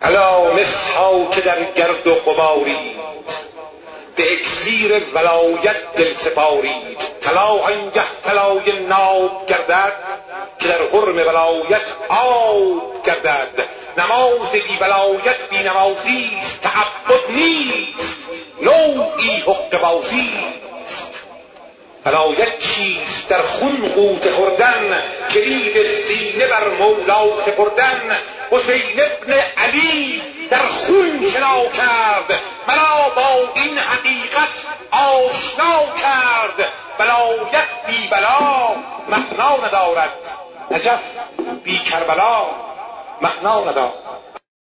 الا مسها که در گرد و غبارید، به اکسیر ولایت دل سپارید. طلا آنگه طلای ناب گردد، که در حرم ولایت آب گردد. نماز بی ولایت بی نمازیست، تعبد نیست نوعی حقه بازیست. ولایت چیست؟ در خون غوطه خوردن، کلید سینه بر مولا سپردن. حسین ابن علی در خون شنا کرد، مرا با این حقیقت آشنا کرد. ولایت بی بلا معنا ندارد، نجف بی کربلا معنا ندارد.